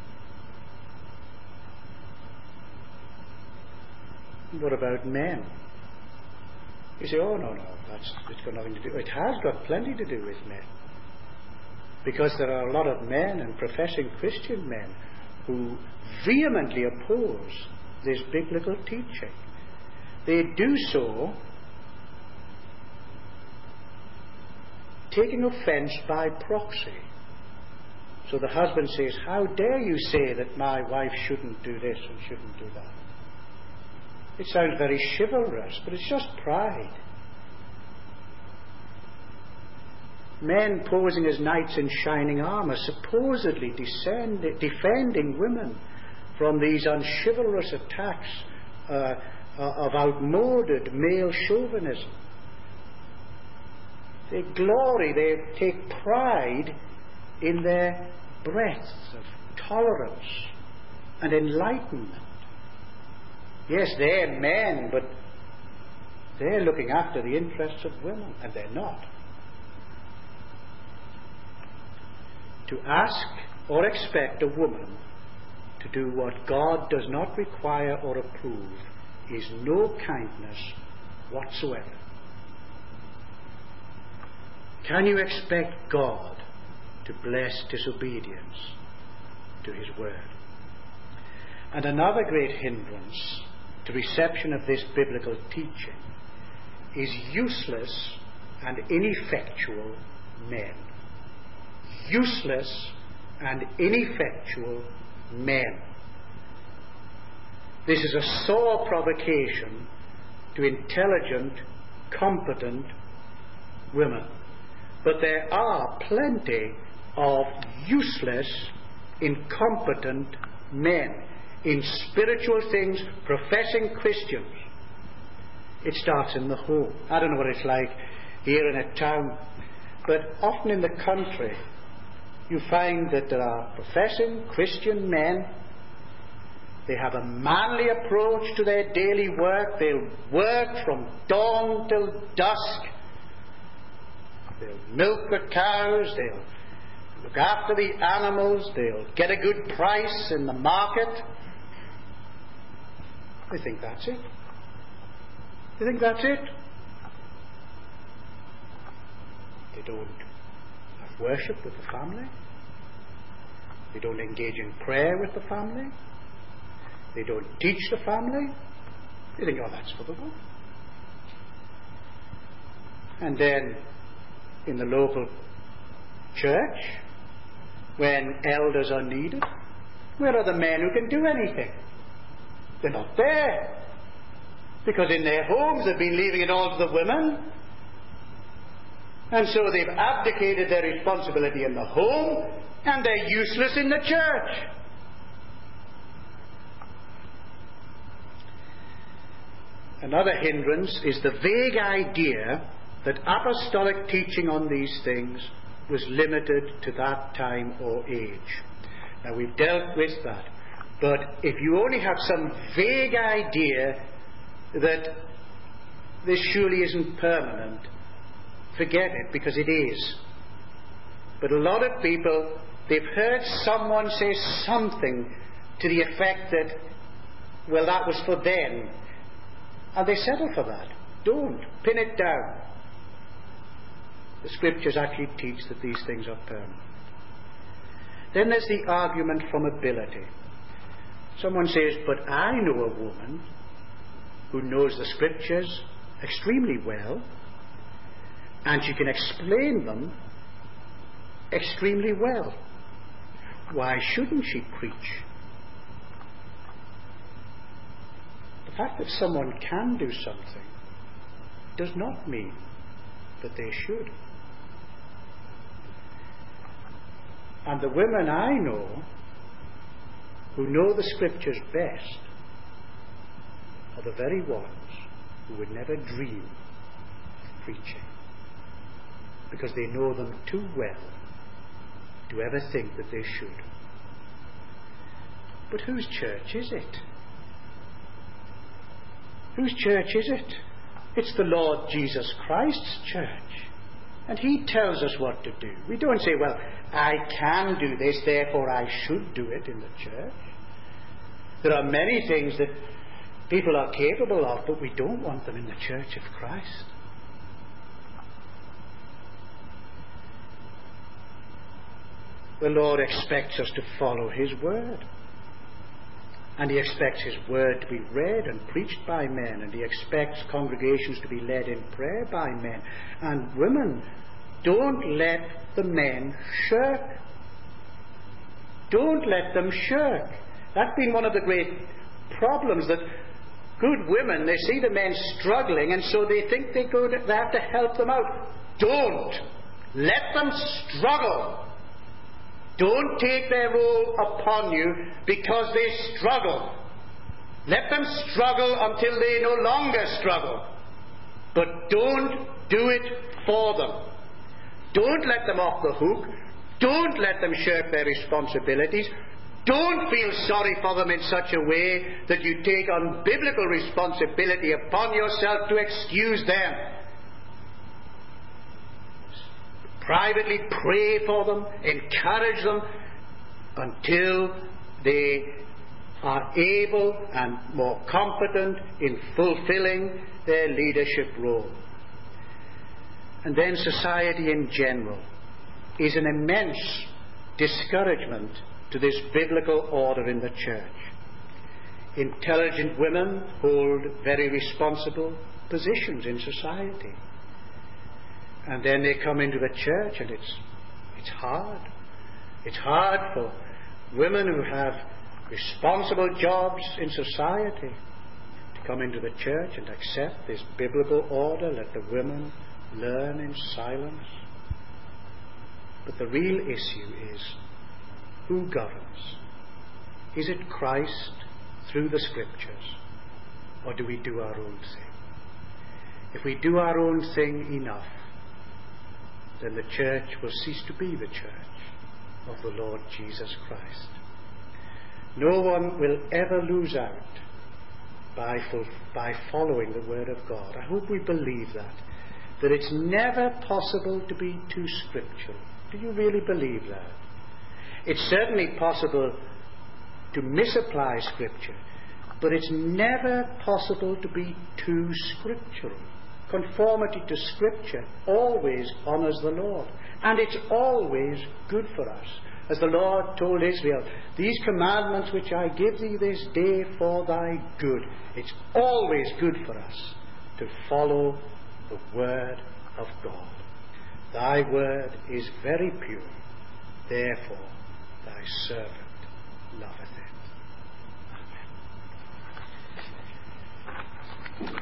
What about men? You say, oh, no, no, that's, it's got nothing to do. It has got plenty to do with men. Because there are a lot of men, and professing Christian men, who vehemently oppose this biblical teaching. They do so taking offense by proxy. So the husband says, how dare you say that my wife shouldn't do this and shouldn't do that? It sounds very chivalrous, but it's just pride. Men posing as knights in shining armour, supposedly descend, defending women from these unchivalrous attacks uh, of outmoded male chauvinism. They glory, they take pride in their breadth of tolerance and enlightenment. Yes, they're men, but they're looking after the interests of women, and they're not. To ask or expect a woman to do what God does not require or approve is no kindness whatsoever. can you expect God to bless disobedience to his word? And another great hindrance to reception of this biblical teaching is useless and ineffectual men. Useless and ineffectual men. This is a sore provocation to intelligent, competent women. But there are plenty of useless, incompetent men in spiritual things, professing Christians. It starts in the home. I don't know what it's like here in a town, but often in the country you find that there are professing Christian men. They have a manly approach to their daily work. They'll work from dawn till dusk. They'll milk the cows. They'll look after the animals. They'll get a good price in the market. They think that's it. They think that's it. They don't have worship with the family. They don't engage in prayer with the family. They don't teach the family. They think, oh, that's for the Lord. And then in the local church, when elders are needed, where are the men who can do anything? They're not there. Because in their homes they've been leaving it all to the women. And so they've abdicated their responsibility in the home, and they're useless in the church. Another hindrance is the vague idea that apostolic teaching on these things was limited to that time or age. Now, we've dealt with that. But if you only have some vague idea that this surely isn't permanent, forget it, because it is. But a lot of people, they've heard someone say something to the effect that, well, that was for them, and they settle for that. Don't pin it down. The scriptures actually teach that these things are permanent. Then there's the argument from ability. Someone says, but I know a woman who knows the scriptures extremely well, and she can explain them extremely well. Why shouldn't she preach? The fact that someone can do something does not mean that they should. And the women I know who know the scriptures best are the very ones who would never dream of preaching, because they know them too well to ever think that they should. But whose church is it? Whose church is it? It's the Lord Jesus Christ's church. And he tells us what to do. We don't say, well, I can do this, therefore I should do it in the church. There are many things that people are capable of, but we don't want them in the church of Christ. The Lord expects us to follow his word. And he expects his word to be read and preached by men. And he expects congregations to be led in prayer by men. And women, don't let the men shirk. Don't let them shirk. That's been one of the great problems, that good women, they see the men struggling, and so they think they, go to, they have to help them out. Don't. Let them struggle. Don't take their role upon you because they struggle. Let them struggle until they no longer struggle. But don't do it for them. Don't let them off the hook. Don't let them shirk their responsibilities. Don't feel sorry for them in such a way that you take unbiblical responsibility upon yourself to excuse them. Privately pray for them, encourage them until they are able and more competent in fulfilling their leadership role. and then society in general, is an immense discouragement to this biblical order in the church. Intelligent women hold very responsible positions in society. And then they come into the church and it's it's hard. It's hard for women who have responsible jobs in society to come into the church and accept this biblical order. Let the women learn in silence. But the real issue is, who governs? Is it Christ through the Scriptures, or do we do our own thing? If we do our own thing enough, then the church will cease to be the church of the Lord Jesus Christ. No one will ever lose out by, by following the Word of God. I hope we believe that. That it's never possible to be too scriptural. Do you really believe that? It's certainly possible to misapply Scripture, but it's never possible to be too scriptural. Conformity to Scripture always honours the Lord, and it's always good for us. As the Lord told Israel, these commandments which I give thee this day for thy good. It's always good for us to follow the word of God. Thy word is very pure, therefore thy servant loveth it. Amen.